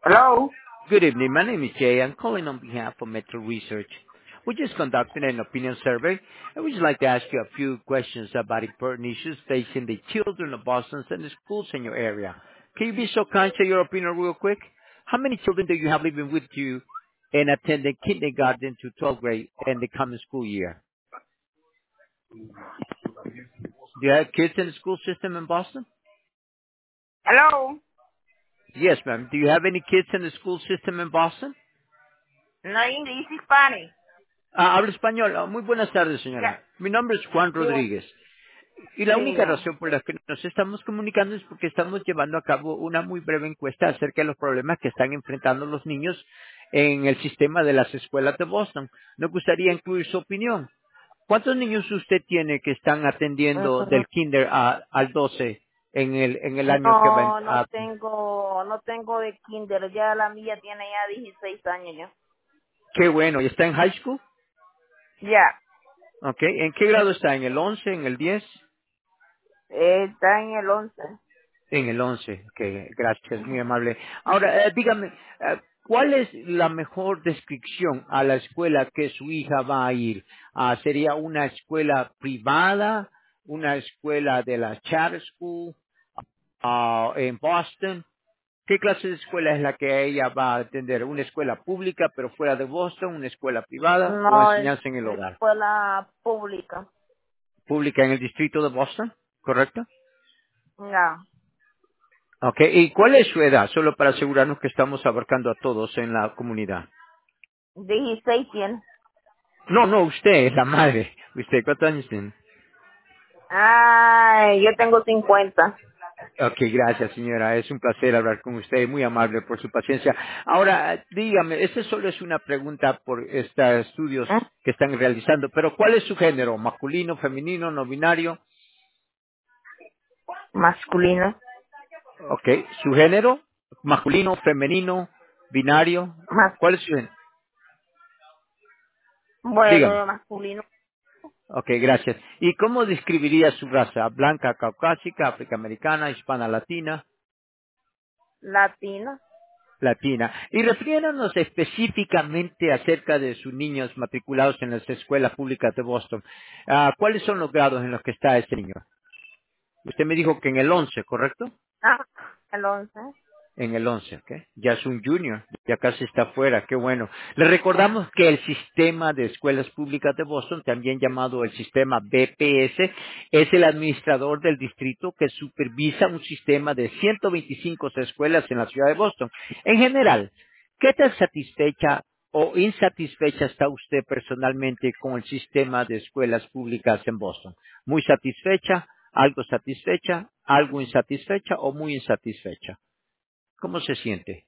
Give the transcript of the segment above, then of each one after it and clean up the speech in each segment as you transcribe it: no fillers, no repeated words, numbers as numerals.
Hello. Good evening. My name is Jay. I'm calling on behalf of Metro Research. We just conducted an opinion survey, and we'd just like to ask you a few questions about important issues facing the children of Boston and the schools in your area. Can you be so kind to share your opinion real quick? How many children do you have living with you and attending kindergarten to 12th grade in the coming school year? Do you have kids in the school system in Boston? Hello. Yes, ma'am. Do you have any kids in the school system in Boston? No English, Spanish. Hablo español. Muy buenas tardes, Ya. señora. Mi nombre es Juan Sí, bueno. Rodríguez. Y la Sí, única ya. razón por la que nos estamos comunicando es porque estamos llevando a cabo una muy breve encuesta acerca de los problemas que están enfrentando los niños en el sistema de las escuelas de Boston. Nos gustaría incluir su opinión. ¿Cuántos niños usted tiene que están atendiendo Mm, del kinder al 12 en el año que va No, a... no tengo de kinder. Ya la mía tiene ya 16 años ya. Qué bueno. ¿Y está en high school? Ya. Ok. ¿En qué grado está? ¿En el 11? ¿En el 10? Está en el 11. En el 11, que gracias, muy amable. Ahora, dígame, ¿cuál es la mejor descripción a la escuela que su hija va a ir? ¿Sería una escuela privada, una escuela de la charter school en Boston? ¿Qué clase de escuela es la que ella va a atender? ¿Una escuela pública pero fuera de Boston, una escuela privada o No, es enseñanza en el hogar? escuela pública. ¿Pública en el distrito de Boston? ¿Correcto? Ya. Ok, ¿y cuál es su edad? Solo para asegurarnos que estamos abarcando a todos en la comunidad. 16 tiene. No, no, usted es la madre. ¿Usted cuántos años tiene? Ay, yo tengo 50. Ok, gracias señora. Es un placer hablar con usted. Muy amable por su paciencia. Ahora, dígame, esta solo es una pregunta por estos estudios ¿Eh? que están realizando, pero ¿cuál es su género? ¿Masculino, femenino, no binario? Masculino. Ok, ¿su género? ¿Masculino, femenino, binario? Más, ¿Cuál es su género? Dígame. bueno, masculino. Ok, gracias. ¿Y cómo describiría su raza? ¿Blanca, caucásica, afroamericana, hispana, latina? Latino. Latina. Y refiriéndonos específicamente acerca de sus niños matriculados en las escuelas públicas de Boston, ¿cuáles son los grados en los que está ese niño? Usted me dijo que en el 11, ¿correcto? Ah, el 11. En el 11, ¿ok? Ya es un junior, ya casi está fuera, qué bueno. Le recordamos que el sistema de escuelas públicas de Boston, también llamado el sistema BPS, es el administrador del distrito que supervisa un sistema de 125 escuelas en la ciudad de Boston. En general, ¿qué tan satisfecha o insatisfecha está usted personalmente con el sistema de escuelas públicas en Boston? ¿Muy satisfecha, algo insatisfecha o muy insatisfecha? ¿Cómo se siente?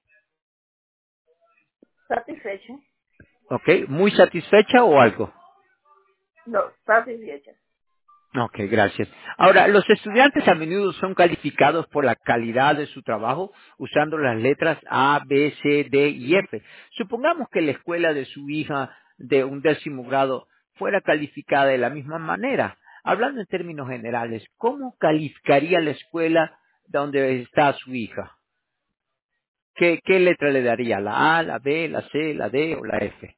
Satisfecho. ¿Ok? ¿Muy satisfecha o algo? No, satisfecho. Ok, gracias. Ahora, los estudiantes a menudo son calificados por la calidad de su trabajo usando las letras A, B, C, D y F. Supongamos que la escuela de su hija de un 10º grado fuera calificada de la misma manera. Hablando en términos generales, ¿cómo calificaría la escuela donde está su hija? ¿Qué letra le daría? ¿La A, la B, la C, la D o la F?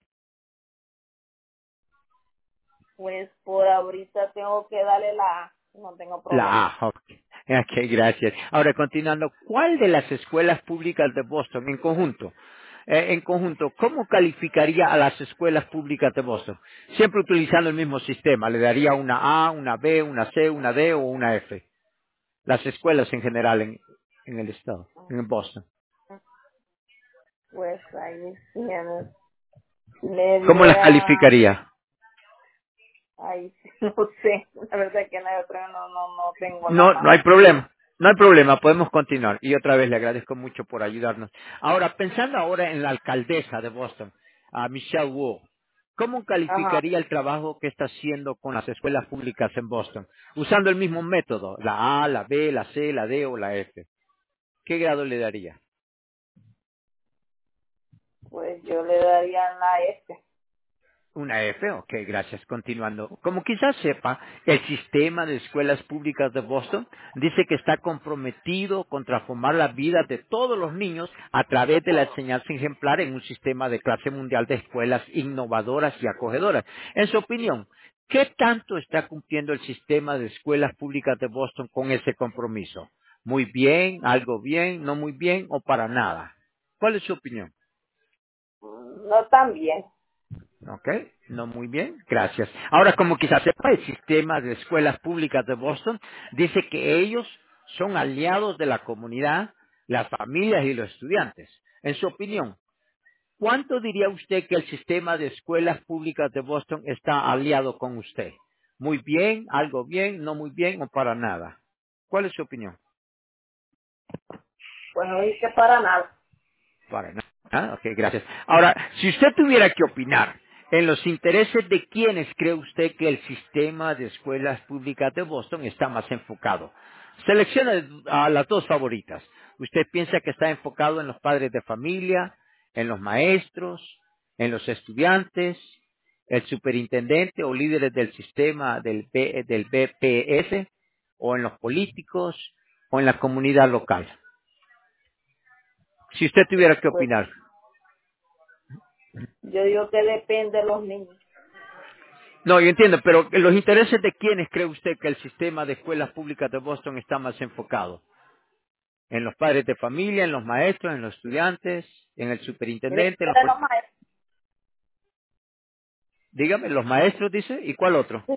Pues por ahorita tengo que darle la A. No tengo La problema. A, ok. Ok, gracias. Ahora, continuando, ¿cuál de las escuelas públicas de Boston cómo calificaría a las escuelas públicas de Boston? Siempre utilizando el mismo sistema. ¿Le daría una A, una B, una C, una D o una F? Las escuelas en general en el estado, en Boston. Pues ahí sí, le ¿Cómo las diera, calificaría? ahí sí, no sé. La verdad es que la otra no tengo No, no hay la. problema. No hay problema, podemos continuar. Y otra vez le agradezco mucho por ayudarnos. Ahora, pensando ahora en la alcaldesa de Boston, a Michelle Wu, ¿cómo Ajá, calificaría el trabajo que está haciendo con las escuelas públicas en Boston? Usando el mismo método, la A, la B, la C, la D o la F. ¿Qué grado le daría? pues yo le daría la S. Una F, ok, gracias. Continuando. Como quizás sepa, el sistema de escuelas públicas de Boston dice que está comprometido con transformar la vida de todos los niños a través de la enseñanza ejemplar en un sistema de clase mundial de escuelas innovadoras y acogedoras. En su opinión, ¿qué tanto está cumpliendo el sistema de escuelas públicas de Boston con ese compromiso? ¿Muy bien, algo bien, no muy bien o para nada? ¿Cuál es su opinión? No tan bien. Ok, no muy bien, gracias. Ahora, como quizás sepa, el sistema de escuelas públicas de Boston dice que ellos son aliados de la comunidad, las familias y los estudiantes. En su opinión, ¿cuánto diría usted que el sistema de escuelas públicas de Boston está aliado con usted? ¿Muy bien, algo bien, no muy bien o para nada? ¿Cuál es su opinión? Pues no dice para nada. Para nada. Ah, ok, gracias. Ahora, si usted tuviera que opinar en los intereses de quiénes cree usted que el sistema de escuelas públicas de Boston está más enfocado, seleccione a las dos favoritas. ¿Usted piensa que está enfocado en los padres de familia, en los maestros, en los estudiantes, el superintendente o líderes del sistema del BPS, o en los políticos, o en la comunidad local? Si usted tuviera que Pues opinar. yo digo que depende de los niños. No, yo entiendo, pero los intereses de quiénes cree usted que el sistema de escuelas públicas de Boston está más enfocado? ¿En los padres de familia, en los maestros, en los estudiantes, en el Y superintendente, depende de los maestros. dígame, los maestros dice, ¿y cuál otro?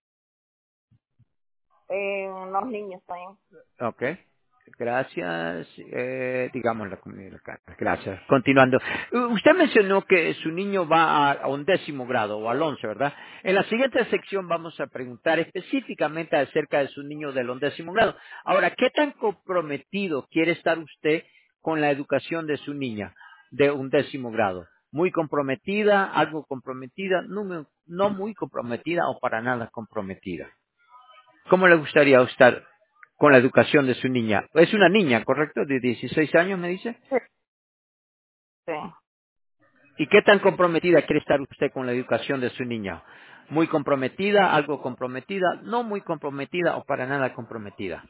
Los niños también. Ok. Gracias, digamos la comunidad local. Gracias. Continuando. Usted mencionó que su niño va a 11º grado o al 11, ¿verdad? En la siguiente sección vamos a preguntar específicamente acerca de su niño del 11º grado. Ahora, ¿qué tan comprometido quiere estar usted con la educación de su niña de 11º grado? ¿Muy comprometida, algo comprometida, no muy comprometida o para nada comprometida? ¿Cómo le gustaría estar con la educación de su niña? Es una niña, ¿correcto? De 16 años, me dice. Sí. Sí. ¿Y qué tan comprometida quiere estar usted con la educación de su niña? ¿Muy comprometida, algo comprometida, no muy comprometida o para nada comprometida?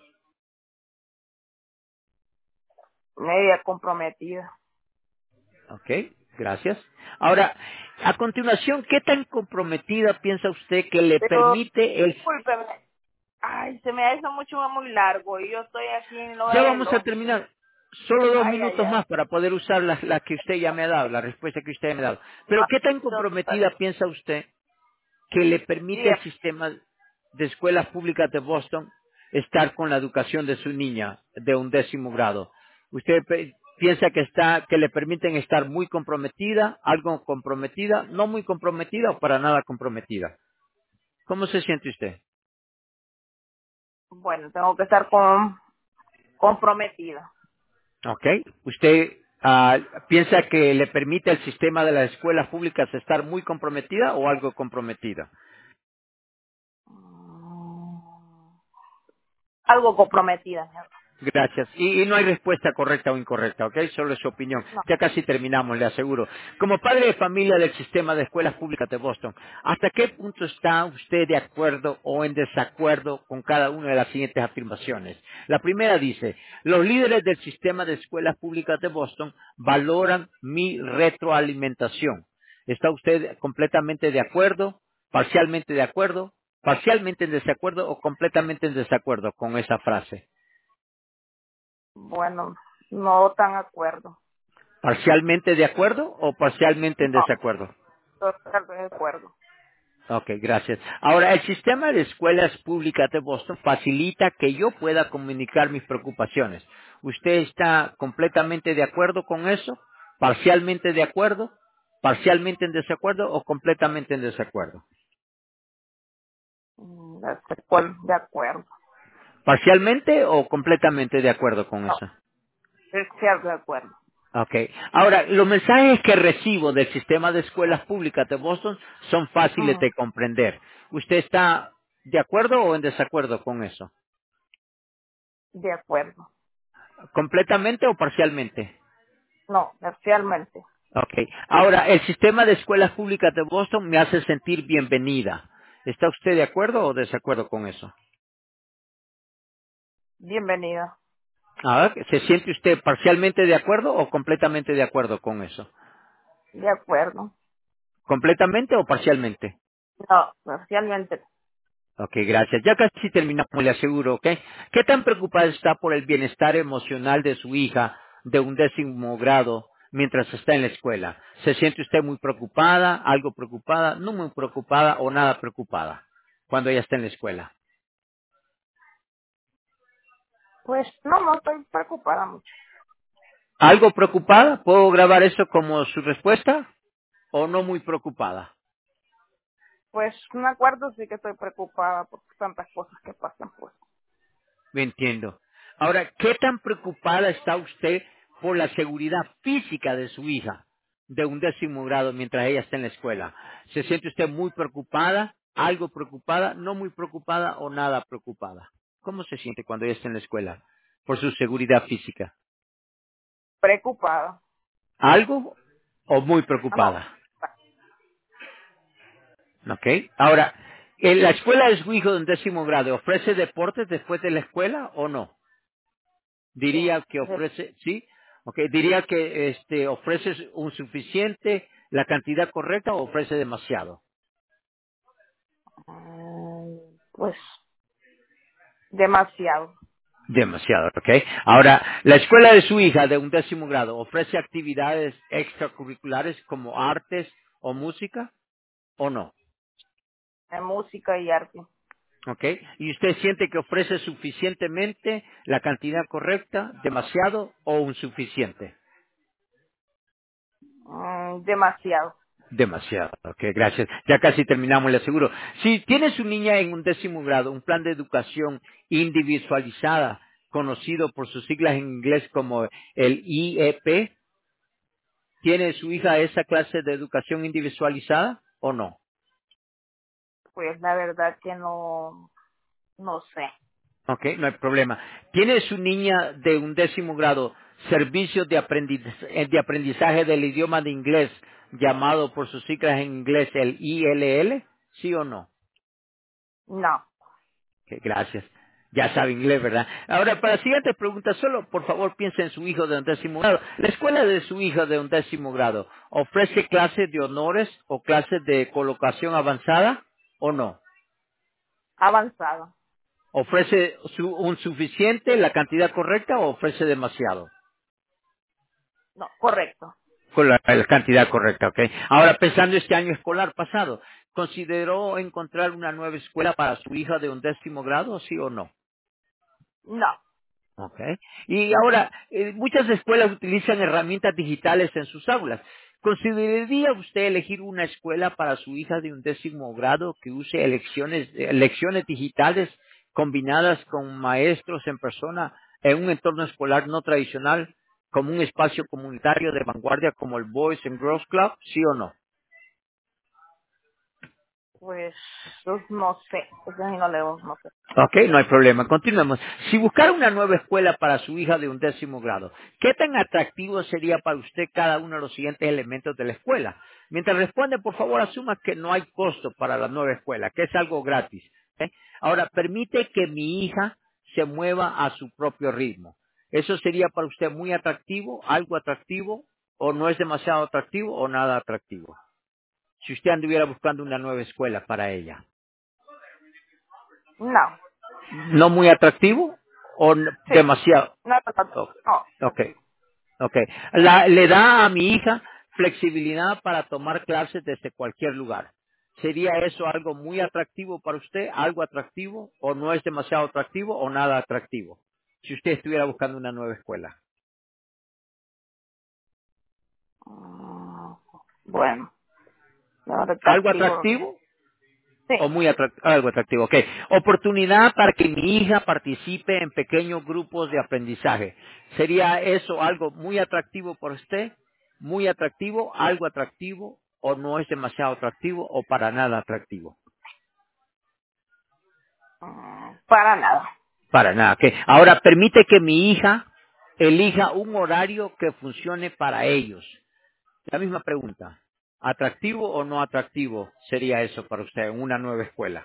Media comprometida. Ok, gracias. Ahora, a continuación, ¿qué tan comprometida piensa usted que le Pero, permite el... discúlpeme. Ay, se me ha hecho mucho muy largo y yo estoy aquí en lo Ya del vamos a 11. terminar. Solo dos Ay, ay, minutos ay. más para poder usar la que usted ya me ha dado, la respuesta que usted me ha dado. Pero No, ¿qué tan no, comprometida piensa usted que le permite el diez. sistema de escuelas públicas de Boston estar con la educación de su niña de 11º grado? ¿Usted piensa que le permiten estar muy comprometida, algo comprometida, no muy comprometida o para nada comprometida? ¿Cómo se siente usted? Bueno, tengo que estar comprometida. ¿Ok? ¿Usted piensa que le permite el sistema de las escuelas públicas estar muy comprometida o algo comprometida? Algo comprometida, mi amor. Gracias. Y no hay respuesta correcta o incorrecta, ¿ok? Solo es su opinión. No. Ya casi terminamos, le aseguro. Como padre de familia del sistema de escuelas públicas de Boston, ¿hasta qué punto está usted de acuerdo o en desacuerdo con cada una de las siguientes afirmaciones? La primera dice, los líderes del sistema de escuelas públicas de Boston valoran mi retroalimentación. ¿Está usted completamente de acuerdo, parcialmente en desacuerdo o completamente en desacuerdo con esa frase? Bueno, no tan de acuerdo. ¿Parcialmente de acuerdo o parcialmente en No, desacuerdo? totalmente de acuerdo. Ok, gracias. Ahora, el sistema de escuelas públicas de Boston facilita que yo pueda comunicar mis preocupaciones. ¿Usted está completamente de acuerdo con eso? ¿Parcialmente de acuerdo? ¿Parcialmente en desacuerdo o completamente en desacuerdo? De acuerdo. ¿Parcialmente o completamente de acuerdo con No, eso? de acuerdo. Ok. Ahora, los mensajes que recibo del sistema de escuelas públicas de Boston son fáciles Ujú. de comprender. ¿Usted está de acuerdo o en desacuerdo con eso? De acuerdo. ¿Completamente o parcialmente? No, parcialmente. Ok. Ahora, el sistema de escuelas públicas de Boston me hace sentir bienvenida. ¿Está usted de acuerdo o desacuerdo con eso? Bienvenida. Ah, ¿se siente usted parcialmente de acuerdo o completamente de acuerdo con eso? De acuerdo. ¿Completamente o parcialmente? No, parcialmente. Ok, gracias. Ya casi terminamos, le aseguro, ¿ok? ¿Qué tan preocupada está por el bienestar emocional de su hija de un 10º grado mientras está en la escuela? ¿Se siente usted muy preocupada, algo preocupada, no muy preocupada o nada preocupada cuando ella está en la escuela? Pues no estoy preocupada mucho. ¿Algo preocupada? ¿Puedo grabar eso como su respuesta? ¿O no muy preocupada? Pues me acuerdo sí que estoy preocupada por tantas cosas que pasan, pues. Me entiendo. Ahora, ¿qué tan preocupada está usted por la seguridad física de su hija de un 10º grado mientras ella está en la escuela? ¿Se siente usted muy preocupada, algo preocupada, no muy preocupada o nada preocupada? ¿Cómo se siente cuando ella está en la escuela por su seguridad física? Preocupada. ¿Algo o muy Ah, no. preocupada? ¿Ok? Ahora, ¿en la escuela de su hijo de un 10º grado ofrece deportes después de la escuela o no? Sí. Diría que Sí. ofrece, sí, okay, diría que ofrece un suficiente, la cantidad correcta o ofrece demasiado. Pues demasiado. Demasiado, ¿ok? Ahora, la escuela de su hija de un 10º grado ofrece actividades extracurriculares como artes o música o no, En música y arte. ¿ok? Y usted siente que ofrece suficientemente, la cantidad correcta, demasiado o un suficiente. Demasiado. Demasiado, ok, gracias. Ya casi terminamos, le aseguro. Si tiene su niña en un 10º grado, un plan de educación individualizada, conocido por sus siglas en inglés como el IEP, ¿tiene su hija esa clase de educación individualizada o no? Pues la verdad que no sé. Ok, no hay problema. ¿Tiene su niña de un 10º grado servicios de aprendizaje del idioma de inglés, llamado por sus siglas en inglés el ILL? ¿Sí o no? No. Ok, gracias. Ya sabe inglés, ¿verdad? Ahora, para la siguiente pregunta, solo por favor piense en su hijo de un 10º grado. La escuela de su hijo de un 10º grado ofrece clases de honores o clases de colocación avanzada o no. Avanzado. ¿Ofrece un suficiente, la cantidad correcta o ofrece demasiado? No, correcto. Con la cantidad correcta, ¿ok? Ahora, pensando este año escolar pasado, ¿consideró encontrar una nueva escuela para su hija de un 10º grado, sí o no? No. Okay. Y ahora, muchas escuelas utilizan herramientas digitales en sus aulas. ¿Consideraría usted elegir una escuela para su hija de un 10º grado que use lecciones digitales combinadas con maestros en persona en un entorno escolar no tradicional, como un espacio comunitario de vanguardia como el Boys and Girls Club? ¿Sí o no? Pues no sé. Eso sí no leo, no sé. Ok, no hay problema. Continuemos. Si buscara una nueva escuela para su hija de un 10º grado, ¿qué tan atractivo sería para usted cada uno de los siguientes elementos de la escuela? Mientras responde, por favor, asuma que no hay costo para la nueva escuela, que es algo gratis. ¿Ok? Ahora, permite que mi hija se mueva a su propio ritmo. ¿Eso sería para usted muy atractivo, algo atractivo, o no es demasiado atractivo, o nada atractivo? Si usted anduviera buscando una nueva escuela para ella. No. ¿No muy atractivo o Sí. demasiado? No, no, Oh, no. ok, ok. Le da a mi hija flexibilidad para tomar clases desde cualquier lugar. ¿Sería eso algo muy atractivo para usted? ¿Algo atractivo? ¿O no es demasiado atractivo o nada atractivo? Si usted estuviera buscando una nueva escuela. Mm, Bueno, no, ¿Algo atractivo. atractivo? Sí. O muy algo atractivo, ok. Oportunidad para que mi hija participe en pequeños grupos de aprendizaje. ¿Sería eso algo muy atractivo para usted? ¿Muy atractivo, algo atractivo, o no es demasiado atractivo, o para nada atractivo? Para nada. Para nada, ok. Ahora, permite que mi hija elija un horario que funcione para ellos. La misma pregunta. ¿Atractivo o no atractivo sería eso para usted en una nueva escuela?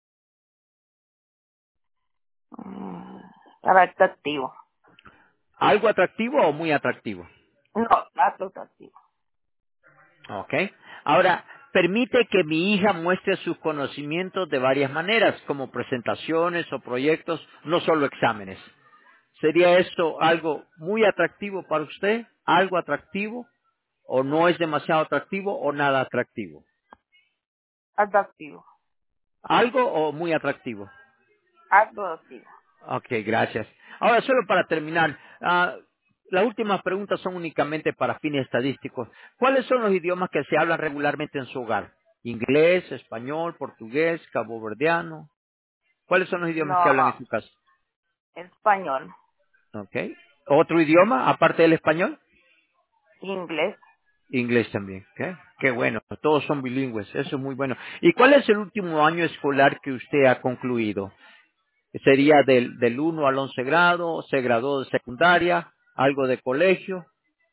Mm, para atractivo. ¿Algo atractivo o muy atractivo? No, atractivo. Ok. Ahora, permite que mi hija muestre sus conocimientos de varias maneras, como presentaciones o proyectos, no solo exámenes. ¿Sería esto algo muy atractivo para usted? ¿Algo atractivo? ¿O no es demasiado atractivo o nada atractivo? Atractivo. ¿Algo o muy atractivo? Atractivo. Ok, gracias. Ahora, solo para terminar, las últimas preguntas son únicamente para fines estadísticos. ¿Cuáles son los idiomas que se hablan regularmente en su hogar? ¿Inglés, español, portugués, caboverdiano? ¿Cuáles son los idiomas que hablan en No, su casa? español. Ok. ¿Otro idioma aparte del español? Inglés. Inglés también. ¿Ok? Qué bueno. Todos son bilingües. Eso es muy bueno. ¿Y cuál es el último año escolar que usted ha concluido? ¿Sería del 1 al 11 grado? ¿Se graduó de secundaria? ¿Algo de colegio?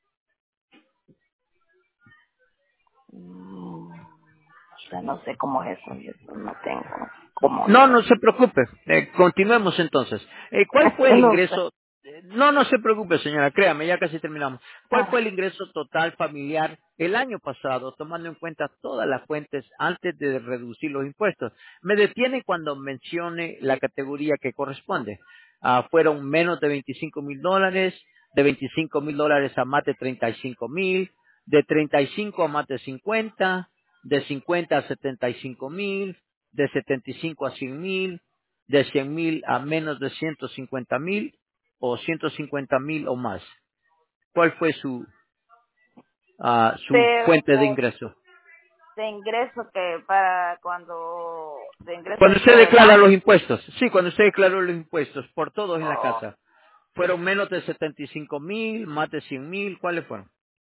O sea, no sé cómo es eso. Yo no tengo cómo No, no yo. se preocupe. Continuemos entonces. ¿Cuál fue el No sé. ingreso? No, no se preocupe, señora, créame, ya casi terminamos. ¿Cuál fue Ah, el ingreso total familiar el año pasado, tomando en cuenta todas las fuentes antes de reducir los impuestos? Me detiene cuando mencione la categoría que corresponde. Fueron menos de $25,000, de $25,000 a más de 35,000, de 35 a más de 50, de 50 a 75,000, de 75 a 100,000, de 100,000 a menos de 150,000 o 150,000 o más. ¿Cuál fue su fuente de ingreso? de ingreso que para cuando de ingreso Cuando usted por el declara los año. impuestos, sí, cuando usted declaró los impuestos por todos en la Oh, casa, ¿fueron menos de 75,000, más de 100,000? ¿Cuáles fueron?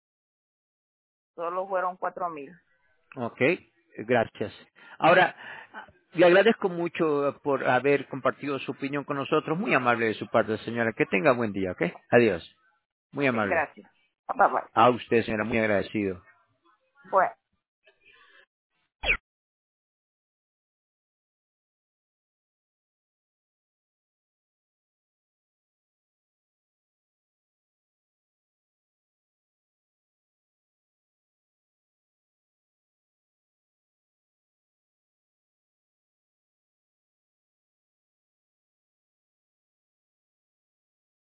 solo fueron 4,000. Ok, gracias. Ahora, le agradezco mucho por haber compartido su opinión con nosotros. Muy amable de su parte, señora. Que tenga buen día, ¿ok? Adiós. Muy Ok, amable. gracias. Bye bye. A usted, señora, muy agradecido. Bueno.